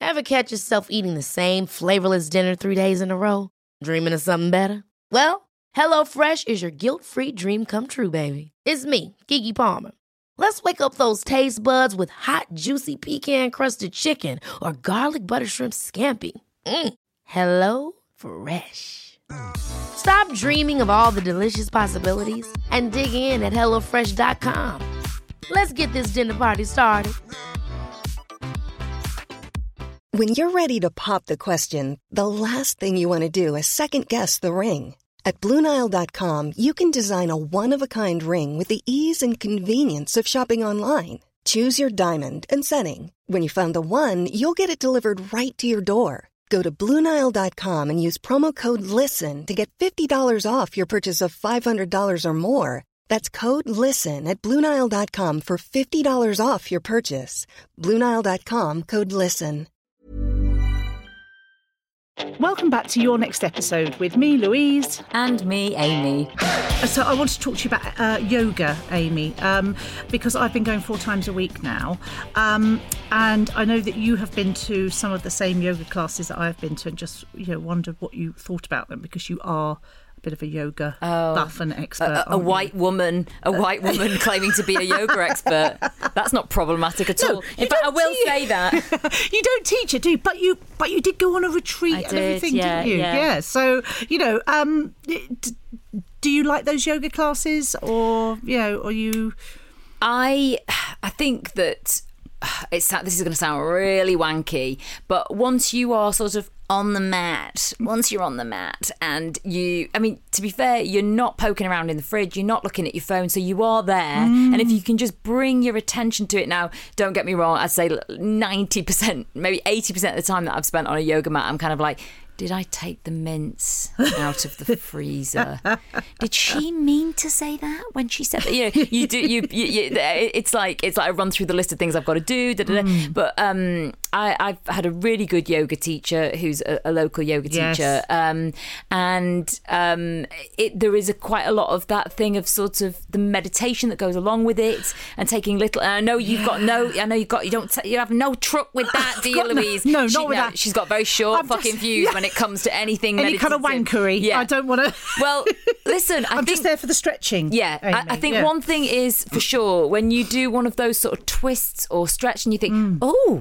Ever catch yourself eating the same flavorless dinner 3 days in a row? Dreaming of something better? Well, HelloFresh is your guilt-free dream come true, baby. It's me, Keke Palmer. Let's wake up those taste buds with hot, juicy pecan-crusted chicken or garlic butter shrimp scampi. Hello Fresh. Stop dreaming of all the delicious possibilities and dig in at HelloFresh.com. Let's get this dinner party started. When you're ready to pop the question, the last thing you want to do is second-guess the ring. At BlueNile.com, you can design a one-of-a-kind ring with the ease and convenience of shopping online. Choose your diamond and setting. When you find the one, you'll get it delivered right to your door. Go to BlueNile.com and use promo code LISTEN to get $50 off your purchase of $500 or more. That's code LISTEN at BlueNile.com for $50 off your purchase. BlueNile.com, code LISTEN. Welcome back to Your Next Episode with me, Louise. And me, Amy. So I want to talk to you about yoga, Amy, because I've been going 4 times a week now. And I know that you have been to some of the same yoga classes that I've been to, and just wondered what you thought about them, because you are a bit of a yoga buff and expert. A white woman claiming to be a yoga expert. That's not problematic at all. In fact, I will say that. You don't teach it, do you? But you did go on a retreat and everything, didn't you? Yeah. So, do you like those yoga classes, or are you? I think that this is going to sound really wanky, but once you are sort of on the mat, and to be fair, you're not poking around in the fridge, you're not looking at your phone, so you are there. And if you can just bring your attention to it. Now, don't get me wrong, I'd say 90%, maybe 80% of the time that I've spent on a yoga mat, I'm kind of like, did I take the mince out of the freezer? Did she mean to say that when she said that? You do. It's like I run through the list of things I've got to do. But I've had a really good yoga teacher who's a local yoga teacher, and there is quite a lot of that thing of sort of the meditation that goes along with it, and taking little. And I know you have no truck with that, do you, Louise? No, not with that. She's got very short fucking views when it comes to anything. Any kind of wankery. Yeah. I don't want to. Well, listen, I'm just there for the stretching. Yeah, I think one thing is for sure, when you do one of those sort of twists or stretch, and you think,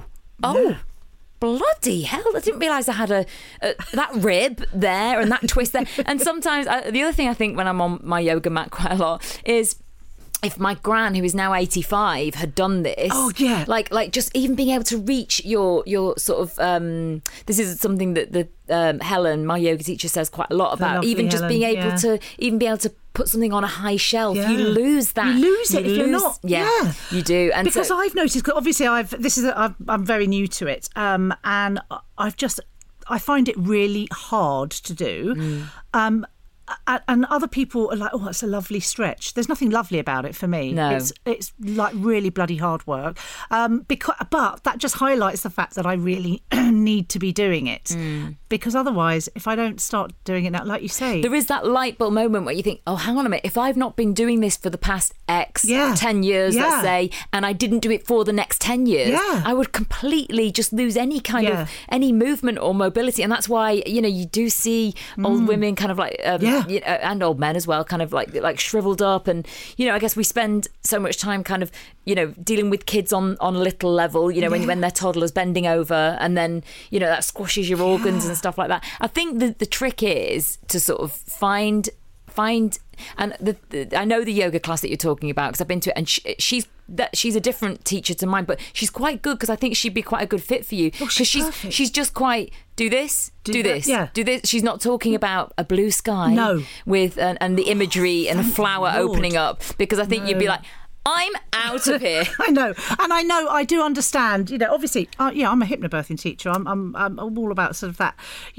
bloody hell, I didn't realise I had that rib there and that twist there. And sometimes the other thing I think when I'm on my yoga mat quite a lot is, if my gran, who is now 85, had done this, like just even being able to reach your sort of this is something that the Helen, my yoga teacher, says quite a lot about. Even just being able to put something on a high shelf, you lose that. You lose it if you're not. Yeah, you do. And because I've noticed, because obviously I'm very new to it, and I find it really hard to do. And other people are like, oh, that's a lovely stretch. There's nothing lovely about it for me. No. It's like really bloody hard work. But that just highlights the fact that I really need to be doing it. Because otherwise, if I don't start doing it now, like you say... There is that light bulb moment where you think, oh, hang on a minute, if I've not been doing this for the past X, 10 years, let's say, and I didn't do it for the next 10 years, I would completely just lose any kind of, any movement or mobility. And that's why, you do see old women kind of like... and old men as well, kind of like shriveled up, and I guess we spend so much time kind of dealing with kids on a little level, when they're toddlers, bending over, and then that squashes your organs and stuff like that. I think the trick is to sort of find and I know the yoga class that you're talking about, because I've been to it, and she's a different teacher to mine, but she's quite good, because I think she'd be quite a good fit for you, because she's just quite do this, do this. She's not talking about a blue sky with and the imagery and a flower opening up, because I think you'd be like, I'm out of here. I know, and I do understand. Obviously, I'm a hypnobirthing teacher. I'm all about sort of that.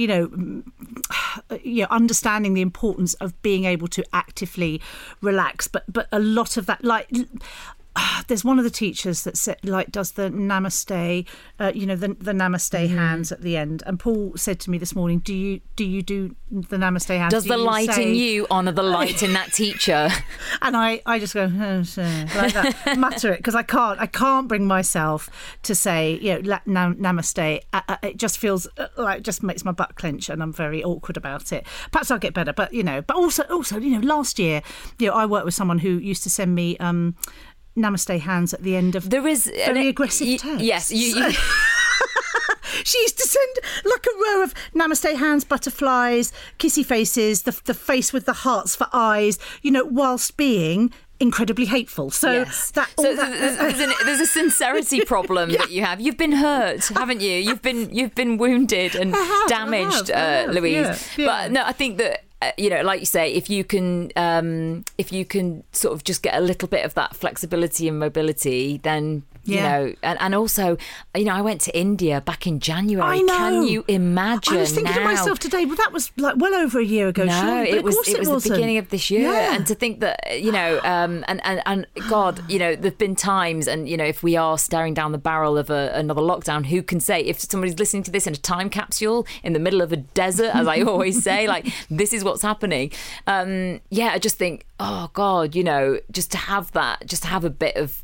Understanding the importance of being able to actively relax. But a lot of that, like, there's one of the teachers that does the namaste, the namaste hands at the end. And Paul said to me this morning, do you do the namaste hands? Does the light in you honour the light in that teacher? And I just go like that, mutter it, because I can't bring myself to say, namaste. It just feels like, it just makes my butt clench, and I'm very awkward about it. Perhaps I'll get better, but also last year, I worked with someone who used to send me namaste hands at the end of very aggressive texts. Yes, you. She used to send like a row of namaste hands, butterflies, kissy faces, the face with the hearts for eyes, whilst being incredibly hateful. There's a sincerity problem that you have. You've been hurt, haven't you? You've been wounded and damaged, Louise. Yeah. But no, I think that like you say, if you can sort of just get a little bit of that flexibility and mobility, then and also, I went to India back in January. I know. Can you imagine? I was thinking to myself today, well, that was like well over a year ago. No, it was the beginning of this year, and to think that and God, there've been times, and if we are staring down the barrel of another lockdown, who can say? If somebody's listening to this in a time capsule in the middle of a desert, as I always say, like, this is what's happening. I just think, oh God, just to have a bit of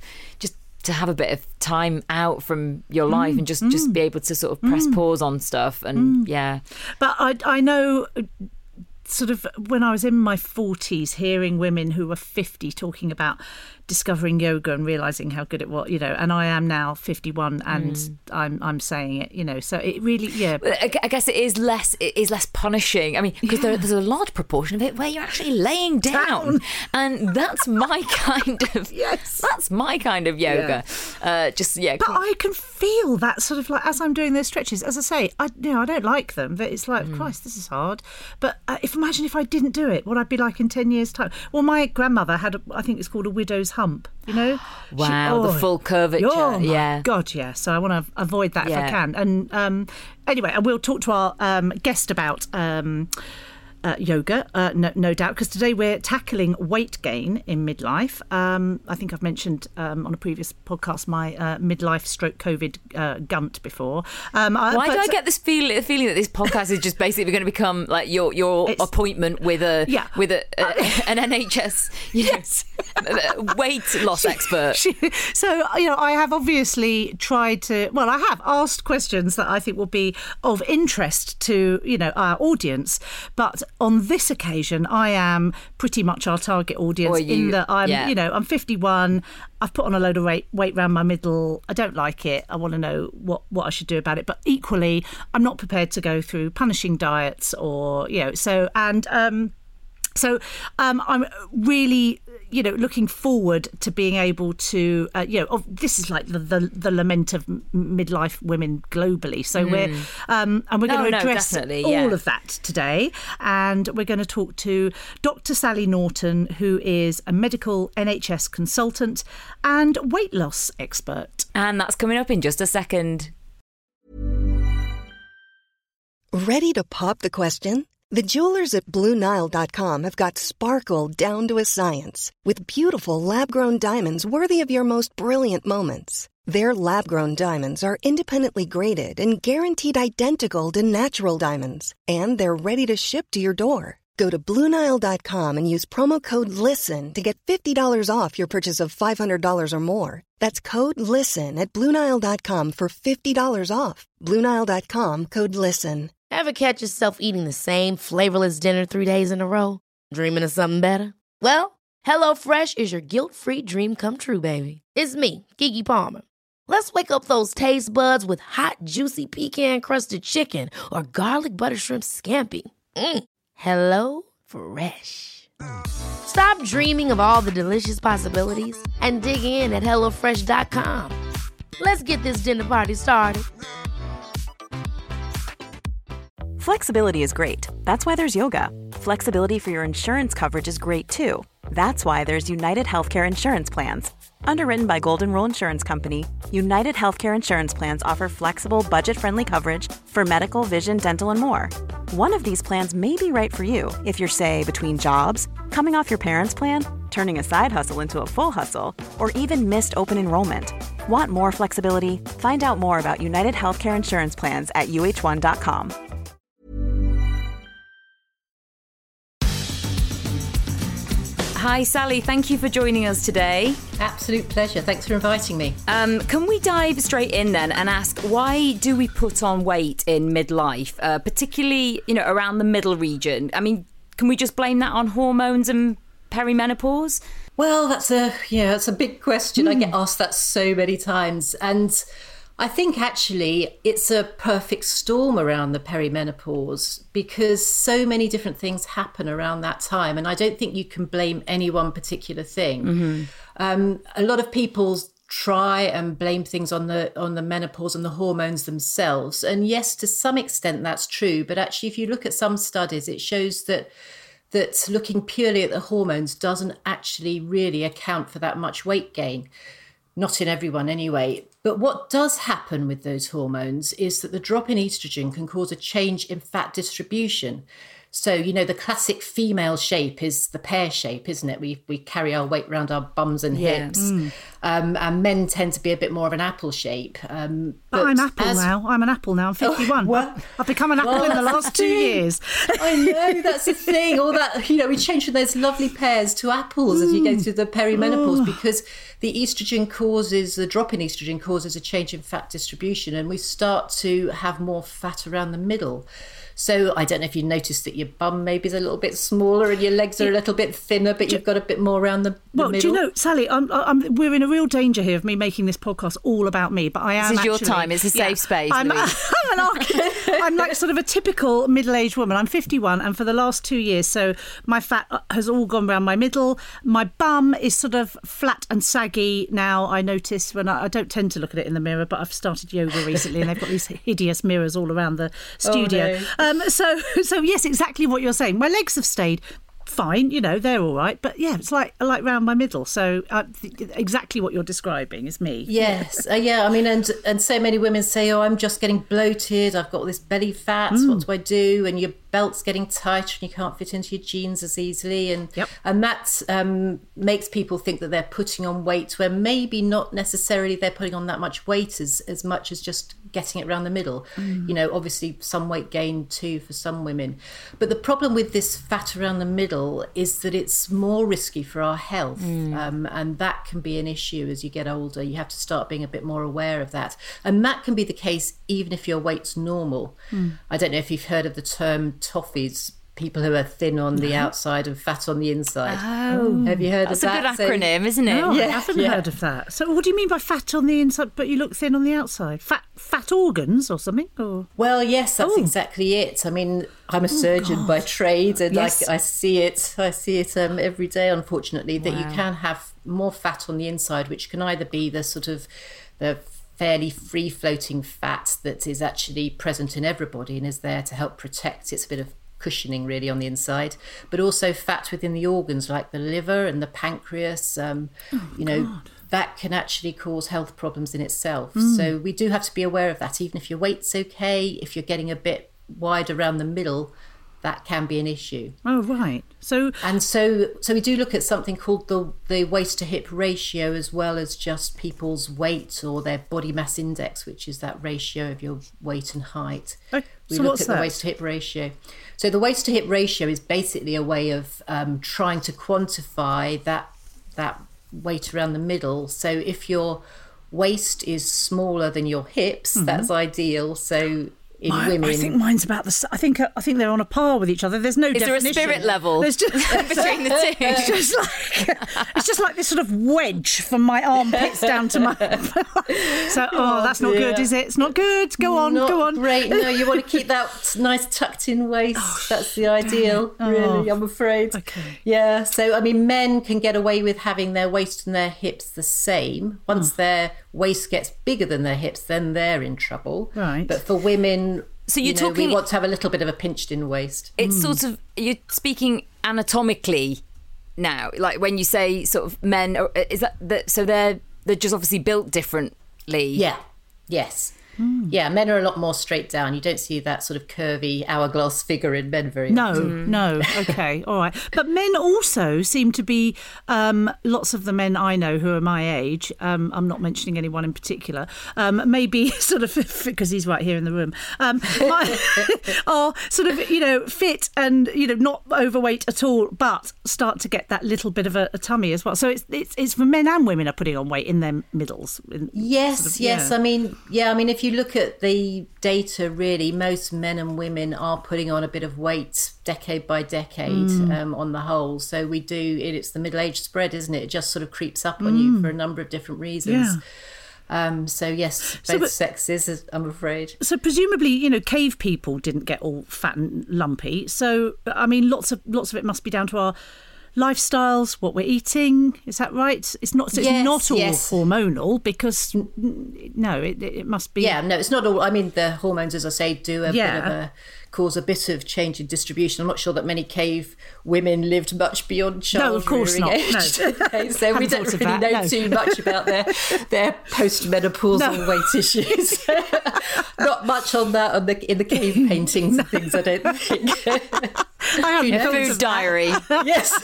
time out from your life and just be able to sort of press pause on stuff and But I know, sort of when I was in my 40s, hearing women who were 50 talking about discovering yoga and realising how good it was, and I am now 51 and I'm saying it, so it really, I guess it is less punishing. I mean, because there's a large proportion of it where you're actually laying down. And that's my kind of that's my kind of yoga. But I can feel that sort of like as I'm doing those stretches. As I say, I don't like them, but it's like, Christ, this is hard. But imagine if I didn't do it, what I'd be like in 10 years' time. Well, my grandmother had I think it's called a widow's hump, Wow, the full curvature. Oh my God, yeah. So I want to avoid that if I can. And anyway, and we'll talk to our guest about yoga, no doubt, because today we're tackling weight gain in midlife. I think I've mentioned on a previous podcast my midlife stroke COVID gunt before. Why do I get this feeling that this podcast is just basically going to become like your appointment with an NHS weight loss expert? So I have obviously tried to. Well, I have asked questions that I think will be of interest to our audience, but on this occasion, I am pretty much our target audience in that I'm 51. I've put on a load of weight around my middle. I don't like it. I want to know what I should do about it. But equally, I'm not prepared to go through punishing diets or So I'm really looking forward to being able to this is like the lament of midlife women globally. So we're going to address all of that today, and we're going to talk to Dr. Sally Norton, who is a medical NHS consultant and weight loss expert. And that's coming up in just a second. Ready to pop the question? The jewelers at BlueNile.com have got sparkle down to a science with beautiful lab-grown diamonds worthy of your most brilliant moments. Their lab-grown diamonds are independently graded and guaranteed identical to natural diamonds, and they're ready to ship to your door. Go to BlueNile.com and use promo code LISTEN to get $50 off your purchase of $500 or more. That's code LISTEN at BlueNile.com for $50 off. BlueNile.com, code LISTEN. Ever catch yourself eating the same flavorless dinner 3 days in a row? Dreaming of something better? Well, HelloFresh is your guilt-free dream come true, baby. It's me, Keke Palmer. Let's wake up those taste buds with hot, juicy pecan-crusted chicken or garlic butter shrimp scampi. HelloFresh. Stop dreaming of all the delicious possibilities and dig in at HelloFresh.com. Let's get this dinner party started. Flexibility is great. That's why there's yoga. Flexibility for your insurance coverage is great too. That's why there's United Healthcare Insurance Plans. Underwritten by Golden Rule Insurance Company, United Healthcare Insurance Plans offer flexible, budget-friendly coverage for medical, vision, dental, and more. One of these plans may be right for you if you're, say, between jobs, coming off your parents' plan, turning a side hustle into a full hustle, or even missed open enrollment. Want more flexibility? Find out more about United Healthcare Insurance Plans at uh1.com. Hi, Sally. Thank you for joining us today. Absolute pleasure. Thanks for inviting me. Can we dive straight in then and ask, why do we put on weight in midlife, particularly, around the middle region? I mean, can we just blame that on hormones and perimenopause? Well, that's a big question. I get asked that so many times. And I think actually it's a perfect storm around the perimenopause because so many different things happen around that time. And I don't think you can blame any one particular thing. A lot of people try and blame things on the menopause and the hormones themselves. And yes, to some extent that's true. But actually, if you look at some studies, it shows that looking purely at the hormones doesn't actually really account for that much weight gain. Not in everyone anyway. But what does happen with those hormones is that the drop in estrogen can cause a change in fat distribution. So, the classic female shape is the pear shape, isn't it? We carry our weight around our bums and hips. And men tend to be a bit more of an apple shape. But I'm now. I'm an apple now. I'm 51. I've become an apple in the last 2 years. I know, that's the thing. All that, we change from those lovely pears to apples as you go through the perimenopause because the drop in estrogen causes a change in fat distribution and we start to have more fat around the middle. So I don't know if you noticed that your bum maybe is a little bit smaller and your legs are a little bit thinner, but you've got a bit more around the middle. Do you know, Sally, we're in a real danger here of me making this podcast all about me, but I am. This is your time. It's a safe space. I'm like sort of a typical middle-aged woman. I'm 51, and for the last 2 years, so my fat has all gone around my middle. My bum is sort of flat and saggy now. I notice when I don't tend to look at it in the mirror, but I've started yoga recently, and they've got these hideous mirrors all around the studio. Oh, no. So yes, exactly what you're saying. My legs have stayed fine, they're all right. But yeah, it's like round my middle. So exactly what you're describing is me. Yes. I mean, and so many women say, I'm just getting bloated. I've got all this belly fat. What do I do? And your belt's getting tighter and you can't fit into your jeans as easily. And that makes people think that they're putting on weight where maybe not necessarily they're putting on that much weight as much as just getting it around the middle. Obviously some weight gain too for some women. But the problem with this fat around the middle is that it's more risky for our health. And that can be an issue as you get older. You have to start being a bit more aware of that. And that can be the case even if your weight's normal. I don't know if you've heard of the term toffees, people who are thin on the outside and fat on the inside. Oh. Have you heard of that? That's a good acronym, isn't it? No, I haven't heard of that. So what do you mean by fat on the inside but you look thin on the outside? Fat organs or something? Or? Well, yes, that's exactly it. I mean, I'm a surgeon by trade and I see it every day, unfortunately, that you can have more fat on the inside, which can either be the sort of the fairly free-floating fat that is actually present in everybody and is there to help protect. It's a bit of cushioning really on the inside, but also fat within the organs like the liver and the pancreas. That can actually cause health problems in itself. So we do have to be aware of that. Even if your weight's okay, if you're getting a bit wide around the middle, that can be an issue. Oh, right. So we do look at something called the waist to hip ratio, as well as just people's weight or their body mass index, which is that ratio of your weight and height. We look at the waist to hip ratio. So the waist to hip ratio is basically a way of trying to quantify that weight around the middle. So if your waist is smaller than your hips, that's ideal. So in women, I think mine's about I think they're on a par with each other. There's no definition. Is there a spirit level There's just, between the two? It's just like this sort of wedge from my armpits down to my. So that's not good, is it? It's not good. Go on. Great. No, you want to keep that nice tucked in waist. That's the ideal. Really, I'm afraid. Okay. Yeah. So I mean, men can get away with having their waist and their hips the same. Once their waist gets bigger than their hips, then they're in trouble. Right. But for women, so you're talking, we want to have a little bit of a pinched in waist. It's sort of, you're speaking anatomically now, like when you say sort of men, is that so they're just obviously built differently? Yeah. Yes. Yeah, men are a lot more straight down. You don't see that sort of curvy hourglass figure in men very often. No. Okay, all right. But men also seem to be, lots of the men I know who are my age, I'm not mentioning anyone in particular, maybe sort of, because he's right here in the room, are sort of, fit and, not overweight at all, but start to get that little bit of a tummy as well. So it's for men and women are putting on weight in their middles. Yes. I mean, if you look at the data, really, most men and women are putting on a bit of weight decade by decade on the whole. So we do, it's the middle-age spread, isn't it? It just sort of creeps up on you for a number of different reasons. Yeah. So yes, both sexes, I'm afraid. So presumably, cave people didn't get all fat and lumpy. So, I mean, lots of it must be down to our lifestyles, what we're eating. Is that right? It's not all hormonal, because it must be. Yeah, no, it's not all. I mean, the hormones, as I say, do cause a bit of change in distribution. I'm not sure that many cave women lived much beyond child rearing age. No. So we don't really know too much about their post-menopausal weight issues. Not much on that in the cave paintings and things, I don't think. I have food diary. Yes.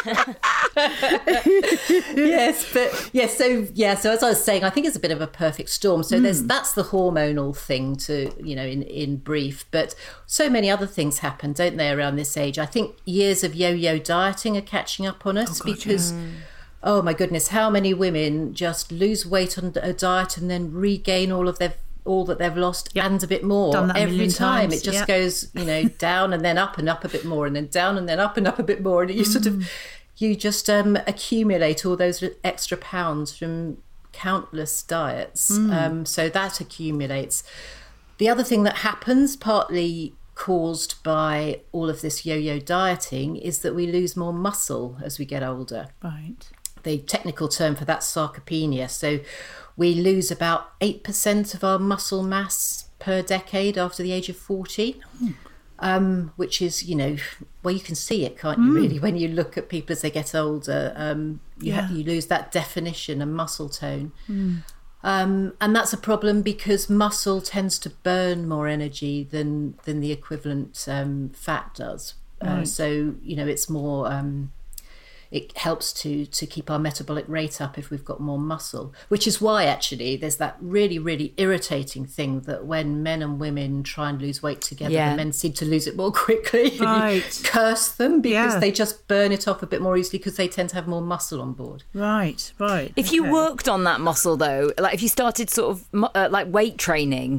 So as I was saying, I think it's a bit of a perfect storm. So that's the hormonal thing to, in brief. But so many other things happen, don't they, around this age? I think years of yo-yo dieting are catching up on us oh my goodness, how many women just lose weight on a diet and then regain all that they've lost and a bit more every time. It just goes, down and then up and up a bit more, and then down and then up and up a bit more, and you just accumulate all those extra pounds from countless diets. So that accumulates. The other thing that happens, partly caused by all of this yo-yo dieting, is that we lose more muscle as we get older. Right. The technical term for that's sarcopenia. So we lose about 8% of our muscle mass per decade after the age of 40, which is, you can see it, can't you, really, when you look at people as they get older. You lose that definition and muscle tone. And that's a problem because muscle tends to burn more energy than the equivalent fat does. Right. So, it's more... it helps to keep our metabolic rate up if we've got more muscle, which is why actually there's that really, really irritating thing that when men and women try and lose weight together, the men seem to lose it more quickly. Right. You curse them because they just burn it off a bit more easily because they tend to have more muscle on board. Right. If you worked on that muscle though, like if you started sort of like weight training,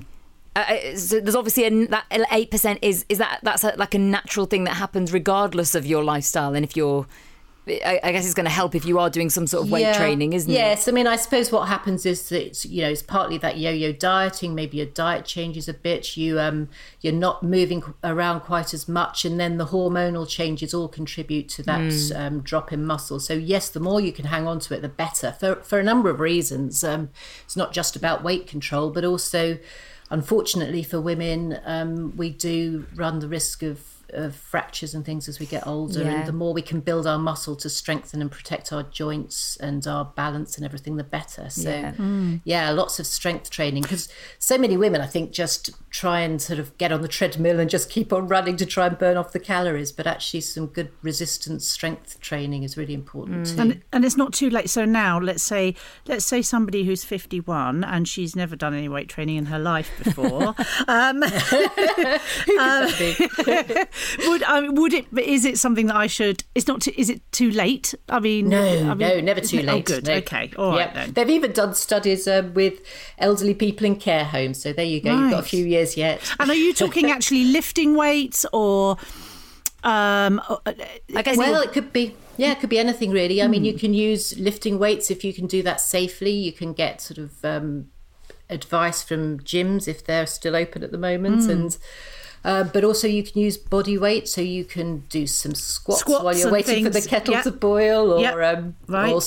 so there's obviously that 8% that's like a natural thing that happens regardless of your lifestyle, and if you're I guess it's going to help if you are doing some sort of weight training, isn't it? Yes, I mean, I suppose what happens is that it's partly that yo-yo dieting. Maybe your diet changes a bit. You're not moving around quite as much, and then the hormonal changes all contribute to that drop in muscle. So yes, the more you can hang on to it, the better. For a number of reasons. It's not just about weight control, but also, unfortunately for women, we do run the risk of fractures and things as we get older, and the more we can build our muscle to strengthen and protect our joints and our balance and everything, the better. So lots of strength training, because so many women I think just try and sort of get on the treadmill and just keep on running to try and burn off the calories, but actually some good resistance strength training is really important too. And it's not too late. So now let's say somebody who's 51 and she's never done any weight training in her life before. Is it something that I should? It's not. Is it too late? I mean, no, never too late. Oh, good. No. Okay, all right then. They've even done studies with elderly people in care homes. So there you go. Right. You've got a few years yet. And are you talking actually lifting weights or? I guess. Well, it could be. Yeah, it could be anything really. I mean, you can use lifting weights if you can do that safely. You can get sort of advice from gyms if they're still open at the moment, and. But also you can use body weight, so you can do some squats while you're waiting for the kettle to boil, or some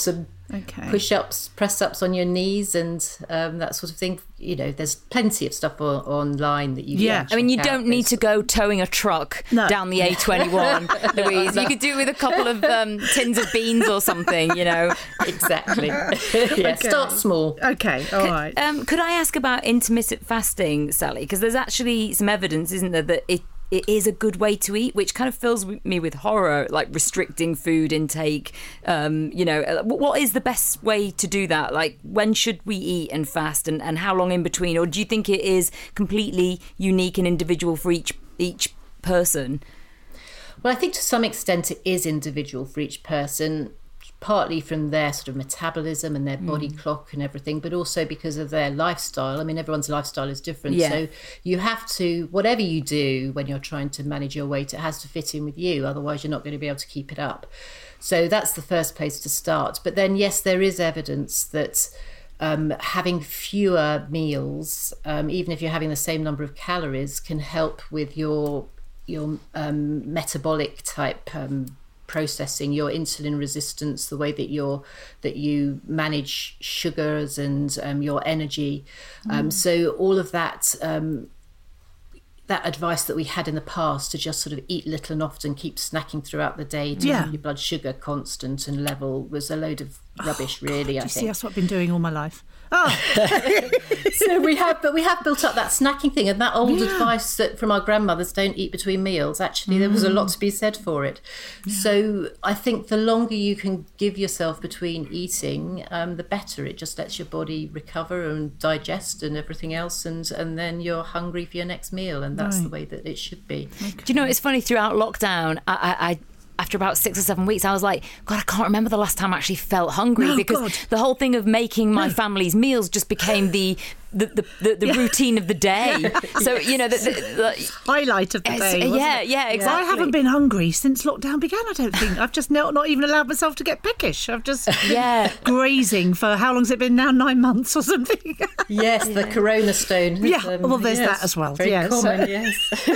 push-ups, press-ups on your knees, and that sort of thing. You know, there's plenty of stuff online that you can check I mean, you out. don't need to go towing a truck down the A21, Louise. You could do it with a couple of tins of beans or something, you know. Exactly. Start small. Okay, all right. Could I ask about intermittent fasting, Sally? Because there's actually some evidence, isn't there, that it is a good way to eat, which kind of fills me with horror, like restricting food intake. You know, what is the best way to do that? Like, when should we eat and fast, and how long in between? Or do you think it is completely unique and individual for each person? Well, I think to some extent it is individual for each person, partly from their sort of metabolism and their body clock and everything, but also because of their lifestyle. I mean, everyone's lifestyle is different. So you have to, whatever you do when you're trying to manage your weight, it has to fit in with you. Otherwise, you're not going to be able to keep it up. So that's the first place to start. But then, yes, there is evidence that having fewer meals, even if you're having the same number of calories, can help with your metabolic type processing, your insulin resistance, the way that you manage sugars and your energy. So all of that that advice that we had in the past to just sort of eat little and often keep snacking throughout the day to keep your blood sugar constant and level was a load of rubbish, really. I think. See, that's what I've been doing all my life. So we have built up that snacking thing, and that old advice that from our grandmothers, don't eat between meals. Actually, there was a lot to be said for it. So I think the longer you can give yourself between eating, the better. It just lets your body recover and digest and everything else, and then you're hungry for your next meal, and that's the way that it should be. Okay. Do you know, it's funny, throughout lockdown, I after about 6 or 7 weeks, I was like, God, I can't remember the last time I actually felt hungry, because the whole thing of making my family's meals just became the routine of the day. So, you know, the highlight of the day. Exactly. I haven't been hungry since lockdown began, I don't think. I've just not even allowed myself to get peckish. I've just grazing for, how long's it been now, 9 months or something? Yes, the corona stone. Well, there's that as well. Very common, yes.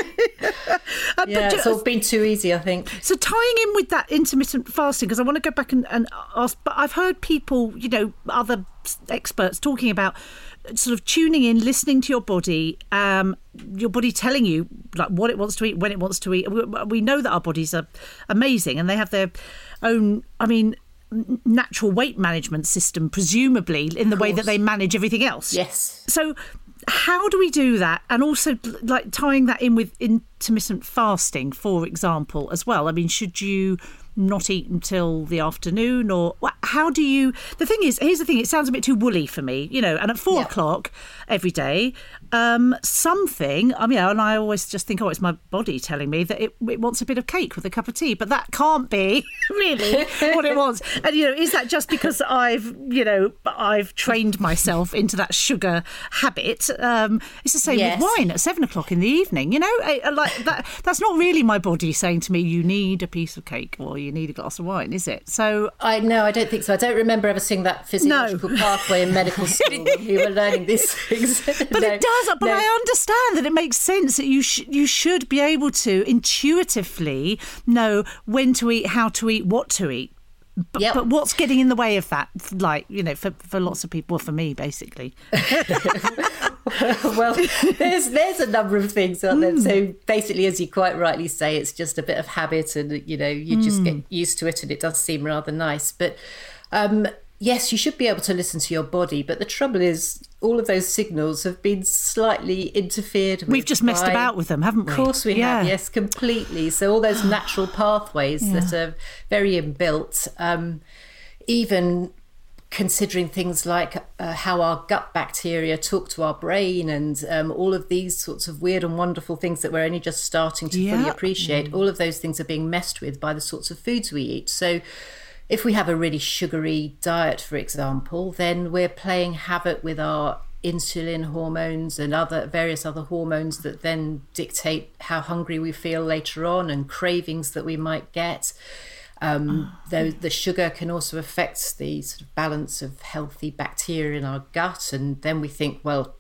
It's all been too easy, I think. So tying in with that intermittent fasting, because I want to go back and ask, but I've heard people, you know, other experts talking about sort of tuning in, listening to your body telling you like what it wants to eat, when it wants to eat. We know that our bodies are amazing and they have their own, natural weight management system, presumably, in the way that they manage everything else. Yes. So how do we do that? And also, like, tying that in with intermittent fasting, for example, as well. I mean, should you not eat until the afternoon, or how do you? The thing is, here's the thing: it sounds a bit too woolly for me, you know. And at 4 o'clock every day, something. And I always just think, it's my body telling me that it wants a bit of cake with a cup of tea, but that can't be really what it wants. And is that just because I've trained myself into that sugar habit? It's the same with wine at 7 o'clock in the evening. Like that. That's not really my body saying to me, you need a piece of cake or you need a glass of wine, is it? So I don't think so. I don't remember ever seeing that physiological pathway in medical school when we were learning these things. But it does. But I understand that it makes sense that you should be able to intuitively know when to eat, how to eat, what to eat. But what's getting in the way of that? Like, for lots of people, for me, basically. Well, there's a number of things, aren't there? So basically, as you quite rightly say, it's just a bit of habit, and you just get used to it, and it does seem rather nice. But yes, you should be able to listen to your body, but the trouble is, all of those signals have been slightly interfered with. We've just messed about with them, haven't we? Of course we have, yes, completely. So all those natural pathways that are very inbuilt, even considering things like how our gut bacteria talk to our brain, and all of these sorts of weird and wonderful things that we're only just starting to fully appreciate, all of those things are being messed with by the sorts of foods we eat. So if we have a really sugary diet, for example, then we're playing havoc with our insulin hormones and various other hormones that then dictate how hungry we feel later on, and cravings that we might get. The sugar can also affect the sort of balance of healthy bacteria in our gut, and then we think, well,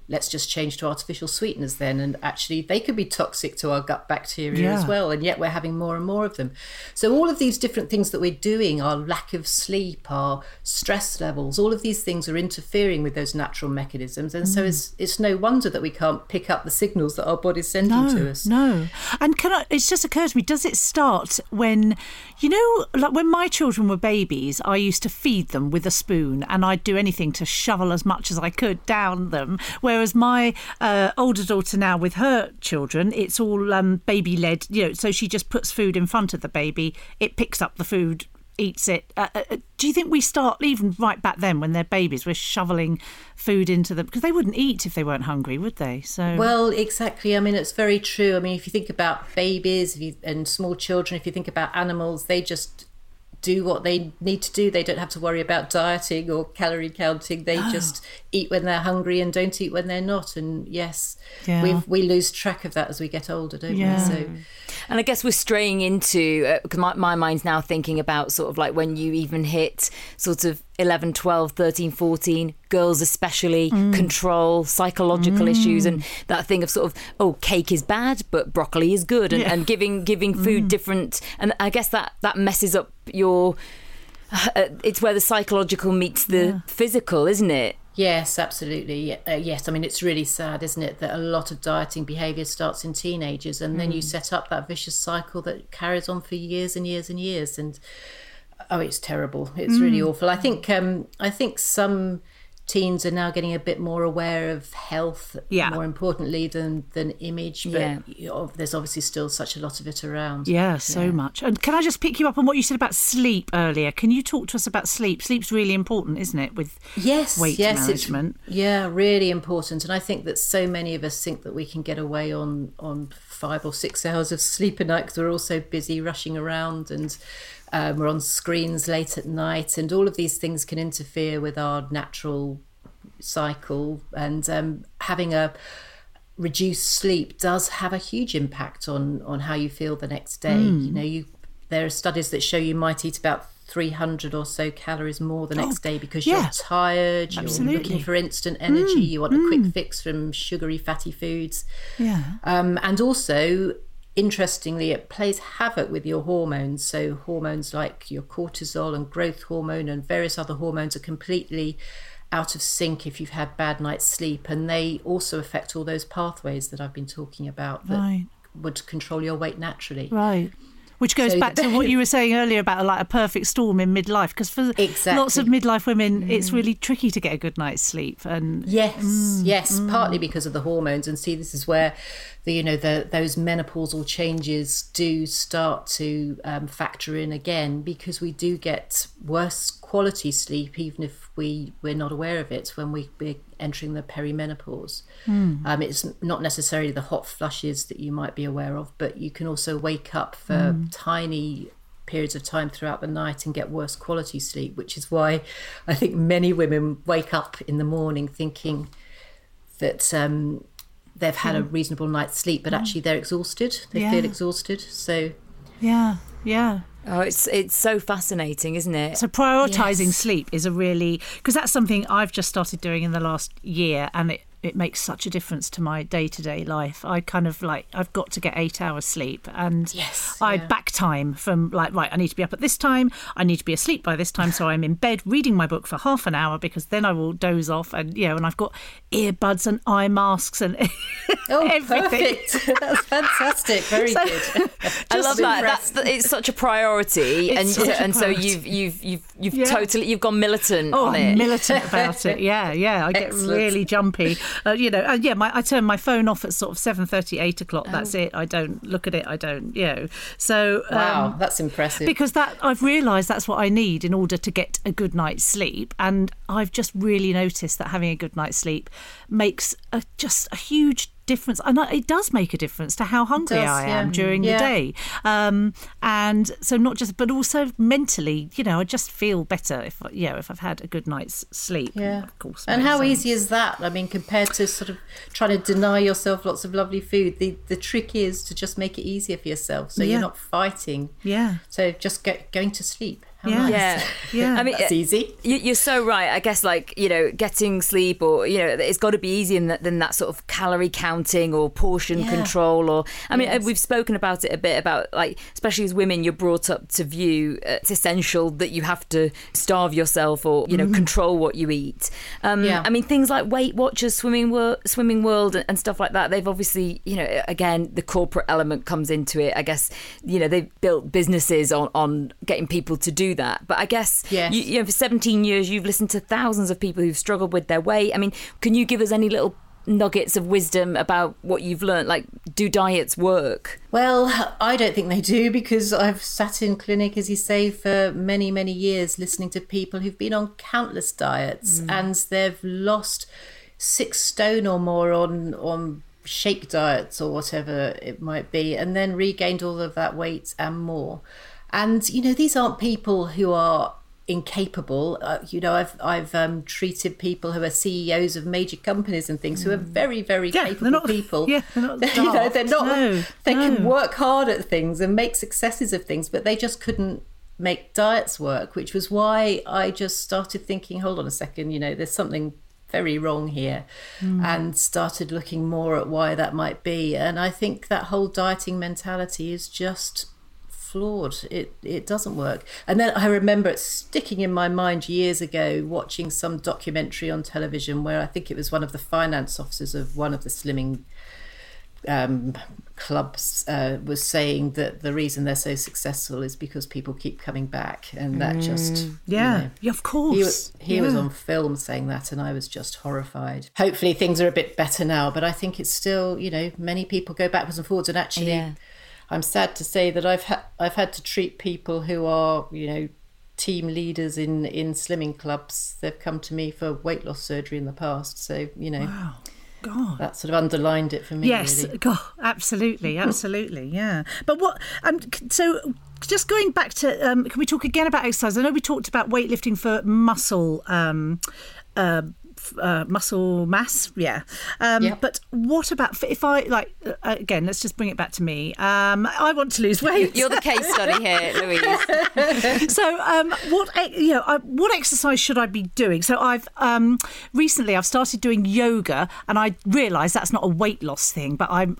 let's just change to artificial sweeteners then. And actually they could be toxic to our gut bacteria as well. And yet we're having more and more of them. So all of these different things that we're doing, our lack of sleep, our stress levels, all of these things are interfering with those natural mechanisms. And so it's no wonder that we can't pick up the signals that our body's sending to us. No. And it's just occurred to me, does it start when, like when my children were babies, I used to feed them with a spoon and I'd do anything to shovel as much as I could down them. Whereas my older daughter now with her children, it's all baby-led, so she just puts food in front of the baby, it picks up the food, eats it. Do you think we start, even right back then when they're babies, we're shoveling food into them? Because they wouldn't eat if they weren't hungry, would they? So well, exactly. I mean, it's very true. I mean, if you think about babies and small children, if you think about animals, they just do what they need to do. They don't have to worry about dieting or calorie counting. They just eat when they're hungry and don't eat when they're not. And yes, we lose track of that as we get older, don't we? So, and I guess we're straying into, because my mind's now thinking about sort of like when you even hit sort of 11, 12, 13, 14, girls especially, control, psychological issues, and that thing of sort of, cake is bad, but broccoli is good, and giving food different. And I guess that messes up your... it's where the psychological meets the physical, isn't it? Yes, absolutely. Yes, I mean, it's really sad, isn't it, that a lot of dieting behaviour starts in teenagers, and then you set up that vicious cycle that carries on for years and years and years. And it's terrible. It's really awful. I think some teens are now getting a bit more aware of health, more importantly than image. But there's obviously still such a lot of it around. Yeah, so much. And can I just pick you up on what you said about sleep earlier? Can you talk to us about sleep? Sleep's really important, isn't it, with weight management? It's really important. And I think that so many of us think that we can get away on 5 or 6 hours of sleep a night because we're all so busy rushing around, and we're on screens late at night, and all of these things can interfere with our natural cycle. And having a reduced sleep does have a huge impact on how you feel the next day. There are studies that show you might eat about 300 or so calories more the next day because you're tired, you're looking for instant energy, you want a quick fix from sugary fatty foods. And also, interestingly, it plays havoc with your hormones. So hormones like your cortisol and growth hormone and various other hormones are completely out of sync if you've had bad night's sleep, and they also affect all those pathways that I've been talking about that would control your weight naturally. Which goes back to what you were saying earlier about like a perfect storm in midlife, because for lots of midlife women, it's really tricky to get a good night's sleep. And partly because of the hormones. And see, this is where those menopausal changes do start to factor in again, because we do get worse quality sleep even if we're not aware of it when we're entering the perimenopause. It's not necessarily the hot flushes that you might be aware of, but you can also wake up for tiny periods of time throughout the night and get worse quality sleep, which is why I think many women wake up in the morning thinking that they've had a reasonable night's sleep, but actually they're exhausted. They feel exhausted. So Oh, it's so fascinating, isn't it? So prioritising sleep is because that's something I've just started doing in the last year, and it makes such a difference to my day-to-day life. I kind of I've got to get 8 hours sleep, and I back time from I need to be up at this time, I need to be asleep by this time, so I'm in bed reading my book for half an hour because then I will doze off, and and I've got earbuds and eye masks and everything. Perfect. That's fantastic. Very good. I love that. It's such a priority, so you've totally you've gone militant on it. Militant about it. I get really jumpy. I turn my phone off at sort of 7:30, 8 o'clock. That's it. I don't look at it. I don't, So wow, that's impressive. Because I've realised that's what I need in order to get a good night's sleep, and I've just really noticed that having a good night's sleep makes just a huge difference, and it does make a difference to how hungry I am during the day, and so not just, but also mentally, I just feel better if I've had a good night's sleep. Of course. And how easy is that? I mean, compared to sort of trying to deny yourself lots of lovely food, the trick is to just make it easier for yourself, so you're not fighting. So just going to sleep, Nice. Yeah. I mean, that's easy. You're so right. I guess, like, getting sleep, or, it's got to be easier than that sort of calorie counting or portion control. Or, I mean, we've spoken about it a bit about, like, especially as women, you're brought up to view it's essential that you have to starve yourself or, control what you eat. I mean, things like Weight Watchers, Swimming World and stuff like that, they've obviously, again, the corporate element comes into it. I guess, they've built businesses on getting people to do that. But I guess, for 17 years, you've listened to thousands of people who've struggled with their weight. I mean, can you give us any little nuggets of wisdom about what you've learned? Like, do diets work? Well, I don't think they do, because I've sat in clinic, as you say, for many, many years listening to people who've been on countless diets and they've lost 6 stone or more on shake diets or whatever it might be, and then regained all of that weight and more. And, these aren't people who are incapable. I've treated people who are CEOs of major companies and things who are very, very capable people. Yeah, they're not daft. They're not. They can work hard at things and make successes of things, but they just couldn't make diets work, which was why I just started thinking, hold on a second, there's something very wrong here, and started looking more at why that might be. And I think that whole dieting mentality is just flawed. It doesn't work. And then I remember it sticking in my mind years ago, watching some documentary on television where I think it was one of the finance officers of one of the slimming clubs was saying that the reason they're so successful is because people keep coming back, and that just of course he was on film saying that, and I was just horrified. Hopefully things are a bit better now, but I think it's still, many people go backwards and forwards, and actually I'm sad to say that I've had to treat people who are, team leaders in slimming clubs. They've come to me for weight loss surgery in the past, so wow. God. That sort of underlined it for me. Yes, really. God, absolutely, yeah. But what? So, just going back to, can we talk again about exercise? I know we talked about weightlifting for muscle mass, but what about if I again, let's just bring it back to me. I want to lose weight. You're the case study here, Louise. So what exercise should I be doing? So I've recently started doing yoga, and I realise that's not a weight loss thing, but I'm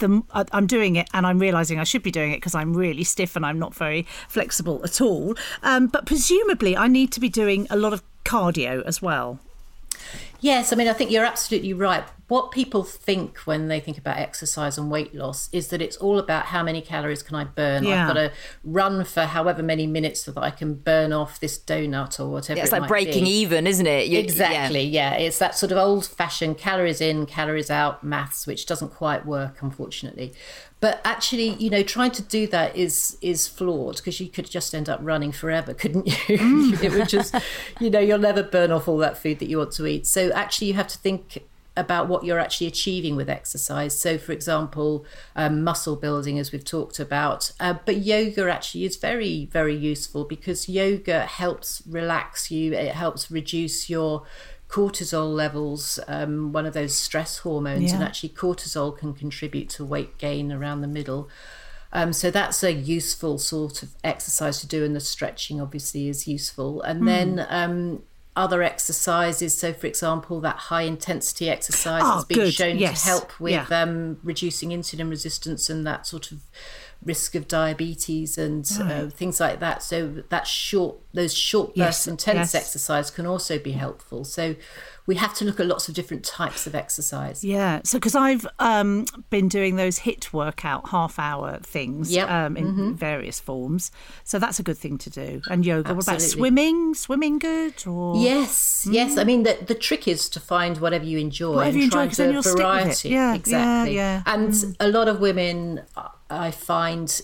doing it, and I'm realising I should be doing it because I'm really stiff and I'm not very flexible at all, but presumably I need to be doing a lot of cardio as well. Yes, I mean, I think you're absolutely right. What people think when they think about exercise and weight loss is that it's all about how many calories can I burn. Yeah. I've got to run for however many minutes so that I can burn off this donut or whatever. It's like breaking even, isn't it? Exactly, yeah. It's that sort of old-fashioned calories in, calories out maths, which doesn't quite work, unfortunately. But actually, trying to do that is flawed, because you could just end up running forever, couldn't you? It would just, you'll never burn off all that food that you want to eat. So actually you have to think about what you're actually achieving with exercise. So, for example, muscle building, as we've talked about. But yoga actually is very, very useful, because yoga helps relax you. It helps reduce your cortisol levels, one of those stress hormones, and actually cortisol can contribute to weight gain around the middle. So that's a useful sort of exercise to do, and the stretching obviously is useful. And then other exercises, so for example, that high intensity exercise has been shown to help with reducing insulin resistance and that sort of risk of diabetes and things like that. So those short bursts intense exercise can also be helpful. So we have to look at lots of different types of exercise. Yeah, so because I've been doing those HIIT workout half-hour things in various forms. So that's a good thing to do. And yoga. Absolutely. What about swimming? Swimming good? Or Yes. I mean, the trick is to find whatever you enjoy. Whatever you enjoy, because then you'll stick with it. Yeah, exactly. Yeah. And a lot of women, I find,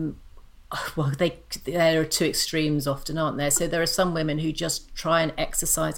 well, there are two extremes often, aren't there? So there are some women who just try and exercise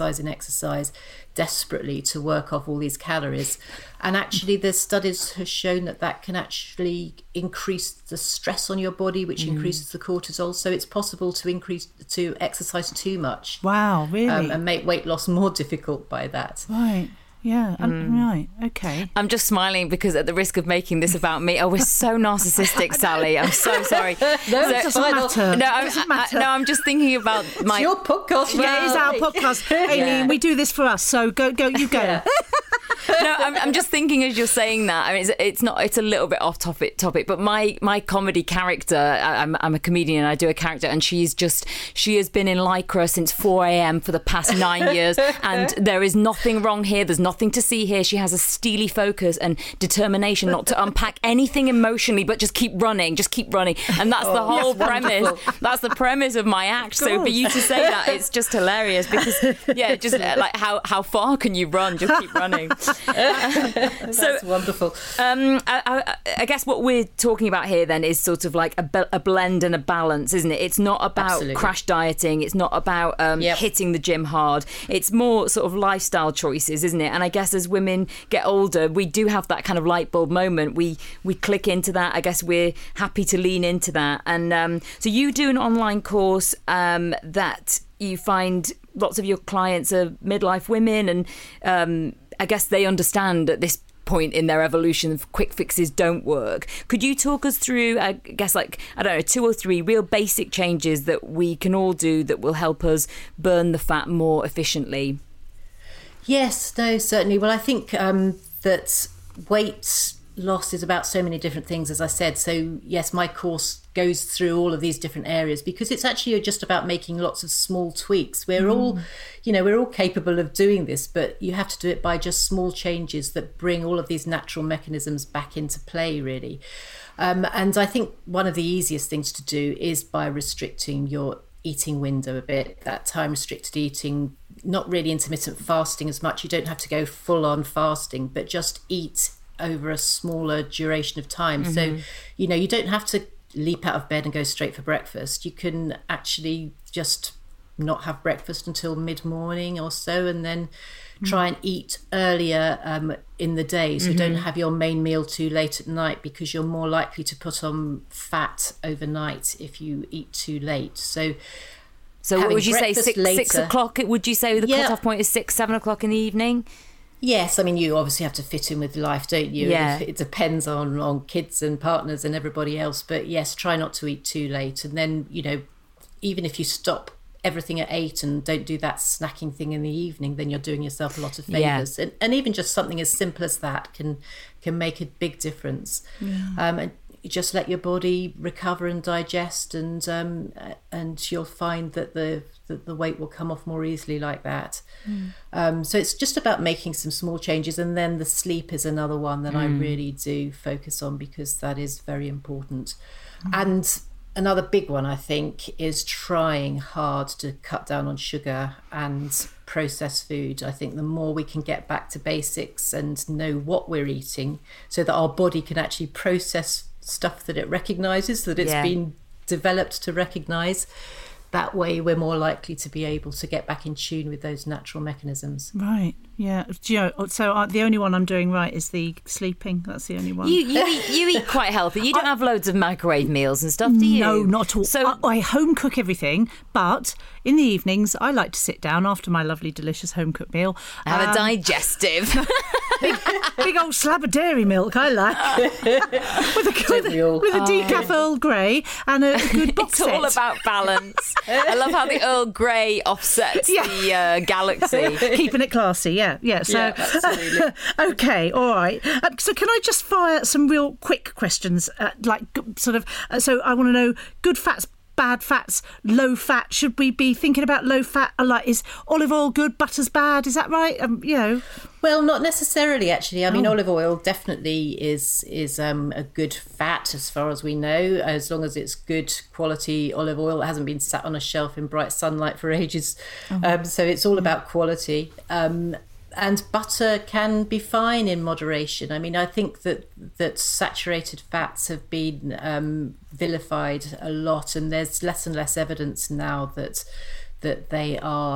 desperately to work off all these calories. And actually the studies have shown that can actually increase the stress on your body, which increases the cortisol. So it's possible to exercise too much. Wow, really? And make weight loss more difficult by that. Right. Yeah, right, okay. I'm just smiling because at the risk of making this about me, we're so narcissistic, Sally. I'm so sorry. No, it doesn't matter. No, I'm just thinking about it's your podcast. Yeah, it is our podcast. Amy, we do this for us, so go, you go. Yeah. No, I'm just thinking as you're saying that. I mean, it's a little bit off topic, but my comedy character, I'm a comedian and I do a character, and she has been in Lycra since 4 a.m. for the past 9 years, and there is nothing wrong here. There's nothing to see here. She has a steely focus and determination not to unpack anything emotionally, but just keep running, and that's the whole premise. That's the premise of my act. So for you to say that, it's just hilarious because just like how far can you run? Just keep running. That's wonderful. I guess what we're talking about here then is sort of like a blend and a balance, isn't it? It's not about crash dieting. It's not about hitting the gym hard. It's more sort of lifestyle choices, isn't it? And I guess as women get older, we do have that kind of light bulb moment. We click into that. I guess we're happy to lean into that. And so you do an online course that you find lots of your clients are midlife women, and I guess they understand at this point in their evolution quick fixes don't work. Could you talk us through, I guess, like, I don't know, 2 or 3 real basic changes that we can all do that will help us burn the fat more efficiently? Yes, no, certainly. Well, I think that weight loss is about so many different things, as I said. So yes, my course goes through all of these different areas because it's actually just about making lots of small tweaks. We're all capable of doing this, but you have to do it by just small changes that bring all of these natural mechanisms back into play, really. And I think one of the easiest things to do is by restricting your eating window a bit, that time restricted eating, not really intermittent fasting as much. You don't have to go full on fasting, but just eat over a smaller duration of time. So, you don't have to leap out of bed and go straight for breakfast. You can actually just not have breakfast until mid-morning or so, and then try and eat earlier in the day. So don't have your main meal too late at night, because you're more likely to put on fat overnight if you eat too late. So what would you say, 6 o'clock? Would you say the cut-off point is 6-7 o'clock in the evening? Yes, I mean, you obviously have to fit in with life, don't you? Yeah. It depends on kids and partners and everybody else. But yes, try not to eat too late. And then, even if you stop everything at 8 and don't do that snacking thing in the evening, then you're doing yourself a lot of favours. Yeah. And even just something as simple as that can make a big difference. Yeah. And you just let your body recover and digest, and you'll find that the weight will come off more easily like that. So it's just about making some small changes, and then the sleep is another one that I really do focus on, because that is very important. And another big one, I think, is trying hard to cut down on sugar and processed food. I think the more we can get back to basics and know what we're eating, so that our body can actually process stuff that it recognises, that it's been developed to recognise, that way we're more likely to be able to get back in tune with those natural mechanisms. Right, yeah. So the only one I'm doing right is the sleeping. That's the only one. You eat quite healthy. You don't have loads of microwave meals and stuff, do you? No, not at all. So I home cook everything, but in the evenings I like to sit down after my lovely, delicious home cooked meal. Have a digestive. big old slab of dairy milk, I like. with a decaf Earl Grey and a good box set. It's all about balance. I love how the Earl Grey offsets the galaxy. Keeping it classy, yeah. So, absolutely. Okay, all right. So can I just fire some real quick questions? So I want to know, good fats, bad fats, low fat. Should we be thinking about low fat? Like, is olive oil good, butter's bad? Is that right? Well, not necessarily, actually. I mean, olive oil definitely is a good fat, as far as we know, as long as it's good quality olive oil. It hasn't been sat on a shelf in bright sunlight for ages. So it's all about quality. And butter can be fine in moderation. I mean, I think that saturated fats have been vilified a lot, and there's less and less evidence now that they are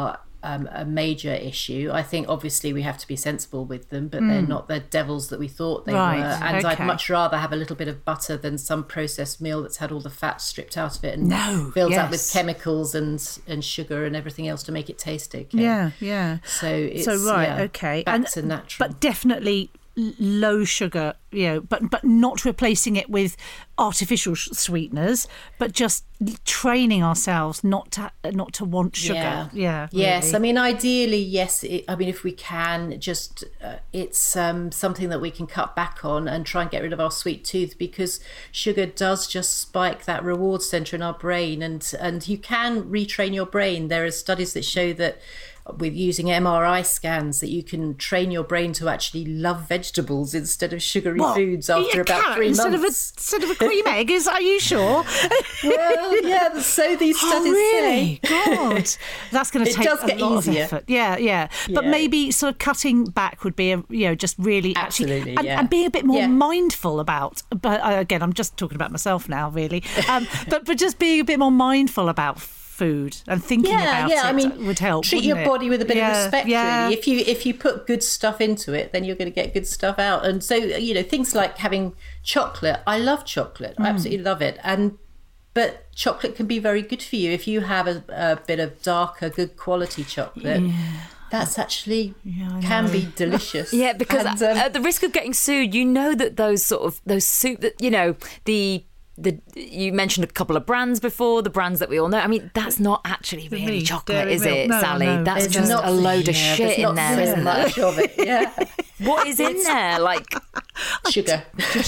a major issue. I think obviously we have to be sensible with them, but they're not the devils that we thought they were. And I'd much rather have a little bit of butter than some processed meal that's had all the fat stripped out of it and filled up with chemicals and sugar and everything else to make it taste okay. Yeah. So it's back to natural. But definitely low sugar, but not replacing it with artificial sweeteners, but just training ourselves not to want sugar. Really. Yes, I mean, ideally, yes. If we can, just it's something that we can cut back on and try and get rid of our sweet tooth, because sugar does just spike that reward center in our brain, and you can retrain your brain. There are studies that show that with using MRI scans that you can train your brain to actually love vegetables instead of sugary foods after about 3 months. Instead of a cream egg, are you sure? Well, yeah, so these studies say. God, that's going to take a lot of effort. Yeah. But maybe sort of cutting back would be, just really absolutely, and being a bit more mindful about. But again, I'm just talking about myself now, really. But just being a bit more mindful about food and thinking about it would help. Treat your body with a bit of respect, really. If you put good stuff into it, then you're going to get good stuff out. And so, things like having chocolate. I love chocolate. I absolutely love it. But chocolate can be very good for you if you have a bit of darker, good quality chocolate. That's actually can be delicious. Yeah, because at the risk of getting sued, that those soup that you mentioned a couple of brands before, the brands that we all know. I mean, that's not actually really chocolate, is it, Sally? No, that's just a load of shit in there, isn't there? Much of it, yeah. What is in there? Like sugar,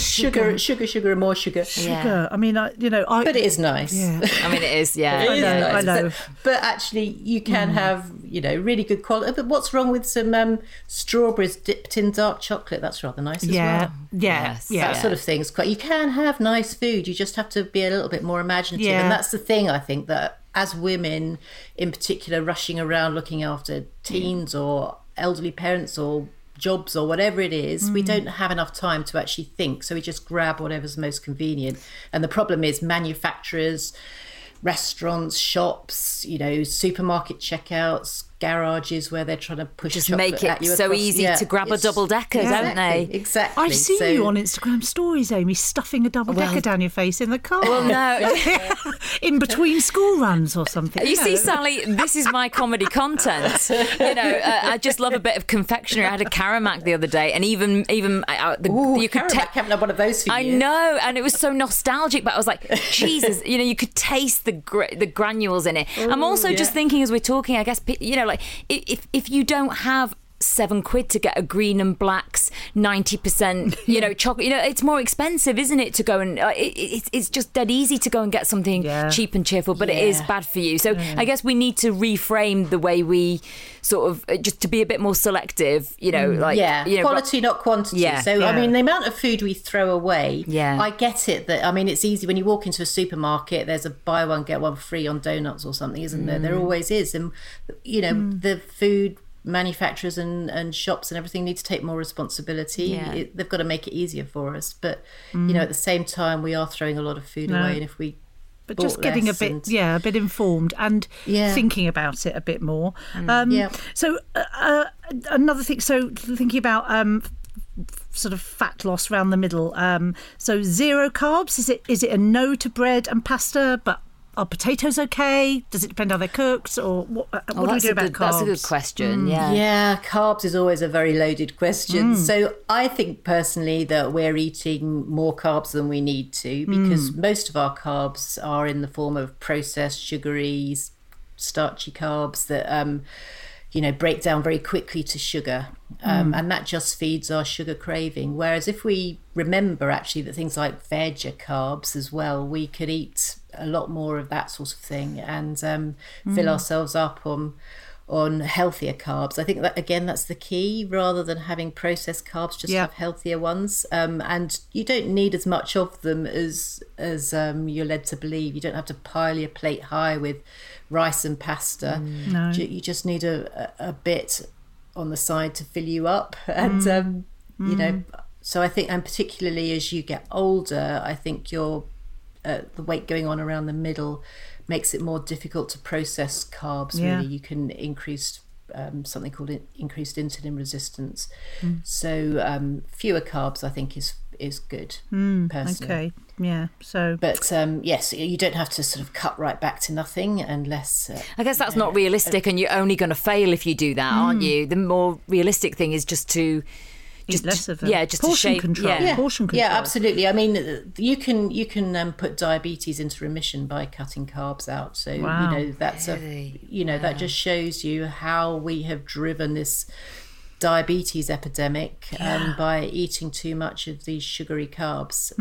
and more sugar. Yeah. I mean, but it is nice. Yeah. I mean, it is. Yeah, I know. But actually, you can have really good quality. But what's wrong with some strawberries dipped in dark chocolate? That's rather nice as well. Yeah. That sort of thing is quite. You can have nice food. You just have to be a little bit more imaginative, and that's the thing. I think that as women, in particular, rushing around looking after teens or elderly parents or jobs or whatever it is, we don't have enough time to actually think, so we just grab whatever's most convenient. And the problem is manufacturers, restaurants, shops, supermarket checkouts, garages where they're trying to push just chocolate make it at you so across, easy to grab a double-decker, don't they? Exactly. I've seen you on Instagram stories, Amy, stuffing a double-decker down your face in the car. Well, no. In between school runs or something. You see, Sally, this is my comedy content. I just love a bit of confectionery. I had a Caramac the other day, and even you could I haven't had one of those for years. I know, and it was so nostalgic, but I was like, Jesus, you could taste the granules in it. I'm also just thinking as we're talking, I guess, like if you don't have £7 to get a green and black's 90% chocolate, it's more expensive, isn't it, to go and it's just dead easy to go and get something cheap and cheerful, but it is bad for you. So I guess we need to reframe the way we sort of just to be a bit more selective, quality not quantity. I mean, the amount of food we throw away, I get it that, I mean, it's easy when you walk into a supermarket, there's a buy one get one free on donuts or something, isn't there? There always is. And the food manufacturers and shops and everything need to take more responsibility. They've got to make it easier for us, but at the same time we are throwing a lot of food away, and if we just getting a bit informed and thinking about it a bit more. So another thing, so thinking about sort of fat loss around the middle, so 0 carbs, is it a no to bread and pasta, but are potatoes okay? Does it depend how they're cooked? Or what do we do about carbs? That's a good question, Yeah, carbs is always a very loaded question. So I think personally that we're eating more carbs than we need to, because most of our carbs are in the form of processed, sugary, starchy carbs that break down very quickly to sugar. And that just feeds our sugar craving. Whereas if we remember actually that things like veg are carbs as well, we could eat a lot more of that sort of thing and fill ourselves up on healthier carbs. I think that, again, that's the key. Rather than having processed carbs, just have healthier ones. And you don't need as much of them as you're led to believe. You don't have to pile your plate high with rice and pasta. No. You just need a bit on the side to fill you up. And so I think, and particularly as you get older, I think the weight going on around the middle makes it more difficult to process carbs. Really, you can increase something called increased insulin resistance. So fewer carbs, I think, is good, personally. Okay, yeah. So, but yes, you don't have to sort of cut right back to nothing unless. I guess that's not realistic, and you're only going to fail if you do that, aren't you? The more realistic thing is just to. Just less of just portion to shape, control. Portion control. Yeah, absolutely. I mean, you can put diabetes into remission by cutting carbs out. So that's that just shows you how we have driven this diabetes epidemic by eating too much of these sugary carbs.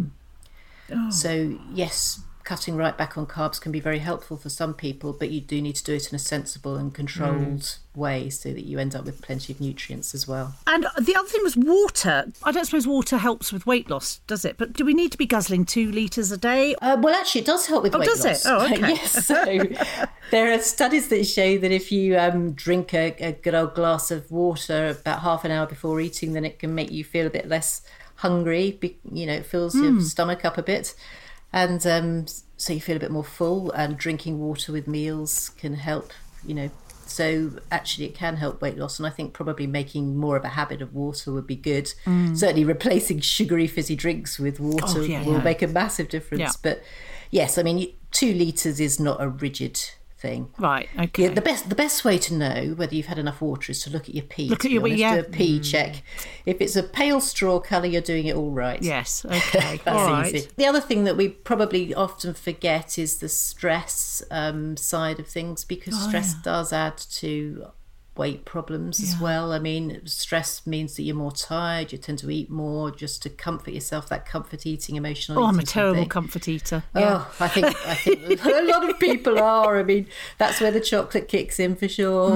So yes, cutting right back on carbs can be very helpful for some people, but you do need to do it in a sensible and controlled way so that you end up with plenty of nutrients as well. And the other thing was water. I don't suppose water helps with weight loss, does it? But do we need to be guzzling 2 litres a day? Well, actually, it does help with weight loss. Oh, does it? Oh, okay. Yes. So there are studies that show that if you drink a good old glass of water about half an hour before eating, then it can make you feel a bit less hungry. It fills your stomach up a bit. And so you feel a bit more full, and drinking water with meals can help, So actually it can help weight loss, and I think probably making more of a habit of water would be good. Certainly replacing sugary fizzy drinks with water will make a massive difference. Yeah. But yes, I mean, 2 litres is not a rigid thing. Right, okay. Yeah, the best way to know whether you've had enough water is to look at your pee. Do a pee check. If it's a pale straw colour, you're doing it all right. Yes, okay. That's all easy. Right. The other thing that we probably often forget is the stress side of things, because stress does add to weight problems as well. I mean, stress means that you're more tired, you tend to eat more just to comfort yourself, that comfort eating, emotional eating. I'm a terrible comfort eater. I think a lot of people are. I mean, that's where the chocolate kicks in for sure.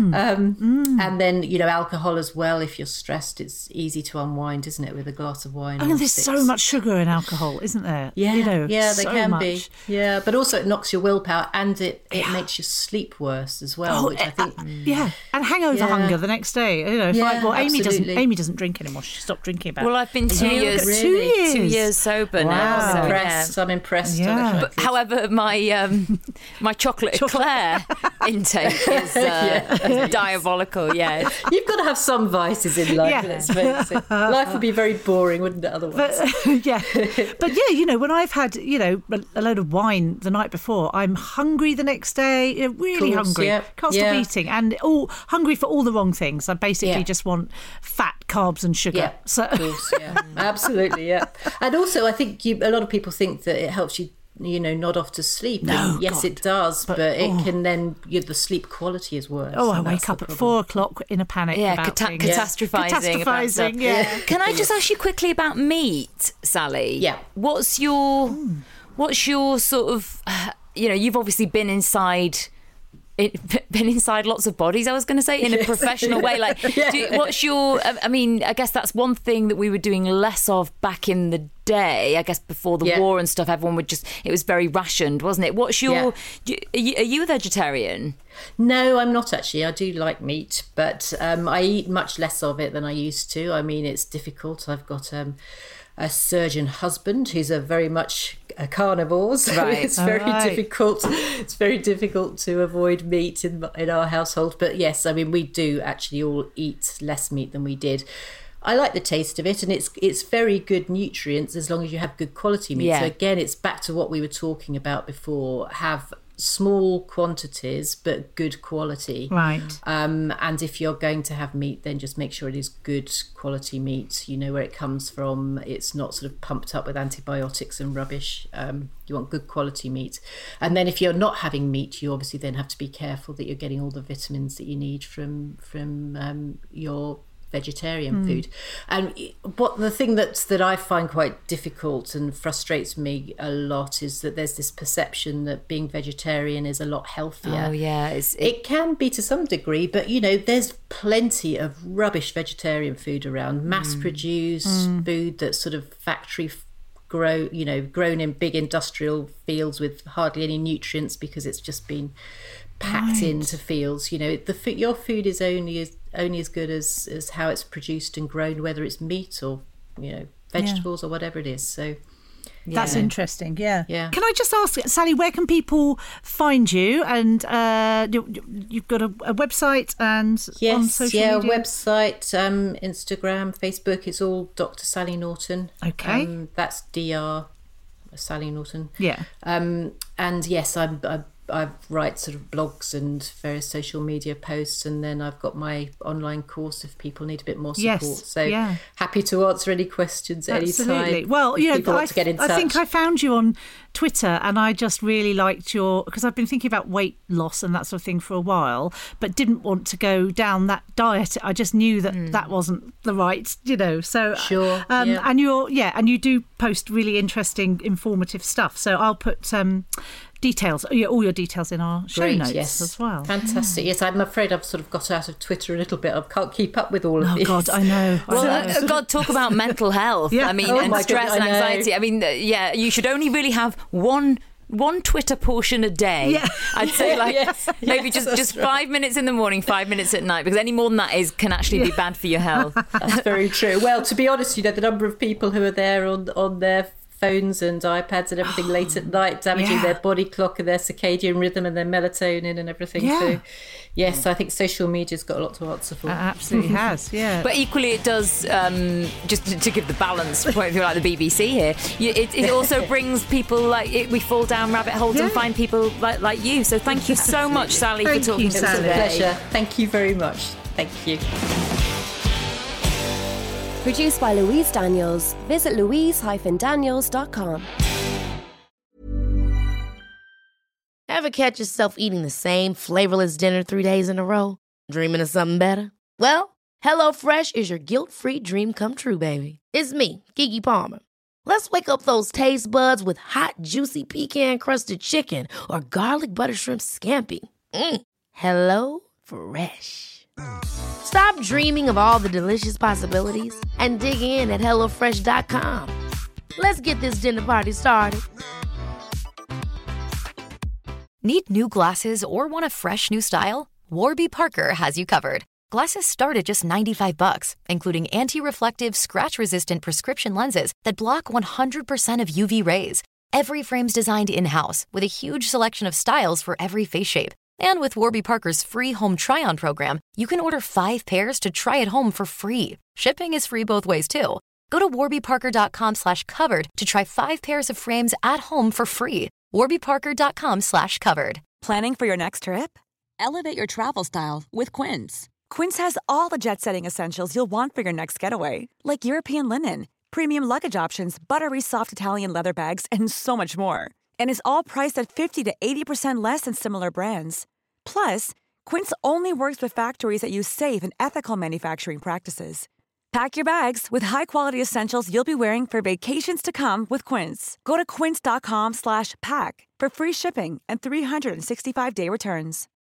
And then, alcohol as well. If you're stressed, it's easy to unwind, isn't it, with a glass of wine? There's so much sugar in alcohol, isn't there? Yeah, there so can much. be. Yeah, but also it knocks your willpower, and it makes you sleep worse as well, which I think... And hangover hunger the next day. Absolutely. Amy doesn't drink anymore. She stopped drinking about. Well, I've been 2 years. Really? 2 years sober now. I'm impressed. Yeah. But, however, my chocolate eclair intake is diabolical. Yeah, you've got to have some vices in life. Let's face it. Life would be very boring, wouldn't it? Otherwise. But when I've had a load of wine the night before, I'm hungry the next day. Really hungry. Can't stop eating, and hungry for all the wrong things. I basically just want fat, carbs and sugar. Yeah, so. Of course, absolutely, And also, I think a lot of people think that it helps you, nod off to sleep. No, yes, it does, but it can then, the sleep quality is worse. I wake up at 4 o'clock in a panic. Catastrophizing. Yeah. Can I just ask you quickly about meat, Sally? Yeah. What's your sort of, you've obviously been inside lots of bodies, I was going to say, in a professional way. What's your... I mean, I guess that's one thing that we were doing less of back in the day. I guess before the war and stuff, everyone would it was very rationed, wasn't it? What's your... Are you a vegetarian? No, I'm not actually. I do like meat, but I eat much less of it than I used to. I mean, it's difficult. I've got... a surgeon husband who's very much a carnivore, so it's very difficult. It's very difficult to avoid meat in our household. But yes, I mean, we do actually all eat less meat than we did. I like the taste of it, and it's very good nutrients as long as you have good quality meat. So again, it's back to what we were talking about before. Have small quantities but good quality, right? And if you're going to have meat, then just make sure it is good quality meat. You know where it comes from. It's not sort of pumped up with antibiotics and rubbish. You want good quality meat. And then if you're not having meat, you obviously then have to be careful that you're getting all the vitamins that you need from your vegetarian food. And what the thing that I find quite difficult and frustrates me a lot is that there's this perception that being vegetarian is a lot healthier. Oh yeah, it can be to some degree, but there's plenty of rubbish vegetarian food around, mass-produced food that's sort of factory grown in big industrial fields with hardly any nutrients because it's just been packed into fields. Your food is only as good as how it's produced and grown, whether it's meat or vegetables or whatever it is. So That's interesting. Yeah. Can I just ask, Sally, where can people find you? And you've got a website and on social media? Website, Instagram, Facebook. It's all Dr. Sally Norton. Okay. That's Dr. Sally Norton. Yeah. And yes, I write sort of blogs and various social media posts, and then I've got my online course if people need a bit more support. Happy to answer any questions anytime. Well, people want to get in touch. I think I found you on Twitter, and I just really liked because I've been thinking about weight loss and that sort of thing for a while, but didn't want to go down that diet. I just knew that wasn't the right, So sure. And you do post really interesting, informative stuff. So I'll put details, all your details in our show notes as well. Fantastic. Yes, I'm afraid I've sort of got out of Twitter a little bit. I can't keep up with all of this. Oh God, I know. Well, God, talk about mental health. I mean, and stress and anxiety. I mean, you should only really have one Twitter portion a day. Yeah. I'd say maybe just 5 minutes in the morning, 5 minutes at night, because any more than that can actually be bad for your health. That's very true. Well, to be honest, the number of people who are there on their phones and iPads and everything late at night, damaging their body clock and their circadian rhythm and their melatonin and everything. So yes, I think social media's got a lot to answer for. It absolutely has, yeah. But equally it does, just to give the balance point of view, like the BBC here, it also brings people we fall down rabbit holes and find people like you. So thank you so much, Sally, for talking to us today. It was a pleasure. Thank you very much. Thank you. Produced by Louise Daniels. Visit louise-daniels.com. Ever catch yourself eating the same flavorless dinner 3 days in a row? Dreaming of something better? Well, HelloFresh is your guilt-free dream come true, baby. It's me, Keke Palmer. Let's wake up those taste buds with hot, juicy pecan-crusted chicken or garlic butter shrimp scampi. HelloFresh. Stop dreaming of all the delicious possibilities and dig in at HelloFresh.com. Let's get this dinner party started. Need new glasses or want a fresh new style? Warby Parker has you covered. Glasses start at just $95, including anti-reflective, scratch-resistant prescription lenses that block 100% of UV rays. Every frame's designed in-house with a huge selection of styles for every face shape. And with Warby Parker's free home try-on program, you can order 5 pairs to try at home for free. Shipping is free both ways, too. Go to warbyparker.com/covered to try 5 pairs of frames at home for free. warbyparker.com/covered. Planning for your next trip? Elevate your travel style with Quince. Quince has all the jet-setting essentials you'll want for your next getaway, like European linen, premium luggage options, buttery soft Italian leather bags, and so much more. And is all priced at 50 to 80% less than similar brands. Plus, Quince only works with factories that use safe and ethical manufacturing practices. Pack your bags with high-quality essentials you'll be wearing for vacations to come with Quince. Go to quince.com/pack for free shipping and 365-day returns.